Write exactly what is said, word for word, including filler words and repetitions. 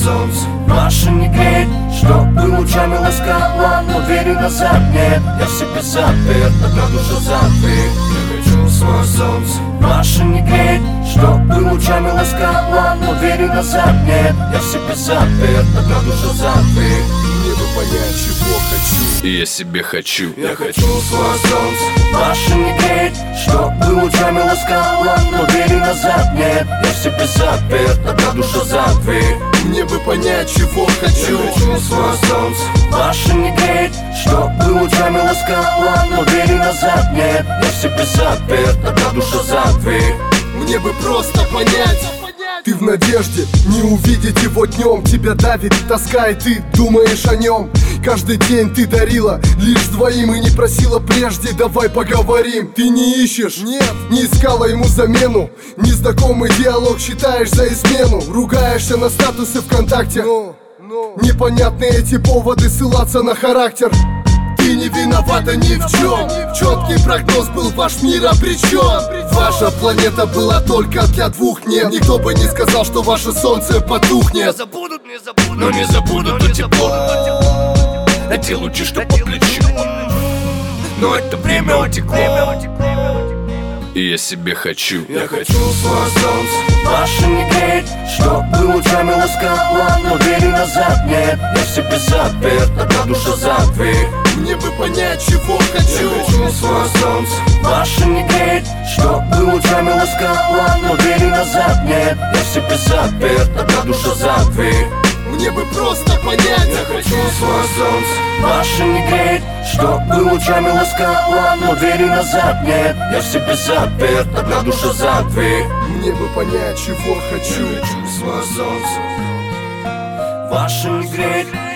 солнце, Маша не греет, чтобы лучами ласкала, но двери назад нет, я в себе запер, одна душа запер. Я хочу свое солнце, Маша не греет, чтобы лучами ласкала, но двери назад нет, я в себе запер, одна душа запер. Мне бы понять, чего хочу, и я себе хочу. Я хочу свое солнце, Маша не греет, чтобы лучами ласкала, но двери назад нет, я в себе запер, одна душа за дверь. мне бы понять, чего хочу. Я хочу свое солнце, Маша не греет, чтобы лучами ласкала, но двери назад нет, я в себе запер, одна душа за дверь. Мне бы просто понять. Ты в надежде не увидеть его днем, тебя давит тоска, и ты думаешь о нем. Каждый день ты дарила лишь двоим и не просила прежде, давай поговорим. Ты не ищешь, нет, не искала ему замену. Незнакомый диалог считаешь за измену. Ругаешься на статусы ВКонтакте, но, но непонятны эти поводы ссылаться на характер. Ты не виновата ни в чем. Четкий прогноз был, ваш мир обречен. Ваша планета была только для двух, нет. Никто бы не сказал, что ваше солнце потухнет. Забудут, не забудут, Но не забуду то тепло, эти лучи, что по плечу. Но это время утекло, и я себе хочу. Я хочу свое солнце, Маша не греет, чтобы лучами ласкала, но двери назад нет, я в себе запер, одна душа за дверь. Мне бы понять, чего Я хочу. хочу свое солнце, Маша не греет, чтобы лучами ласкала, но двери назад нет, я в себе запер, одна душа за дверь. Мне бы просто понять. Я хочу свое солнце, Маша не греет, чтобы лучами ласкала, но двери назад нет, я в себе запер, одна душа за дверь. Мне бы понять, чего хочу. Я хочу свое солнце, Маша не греет,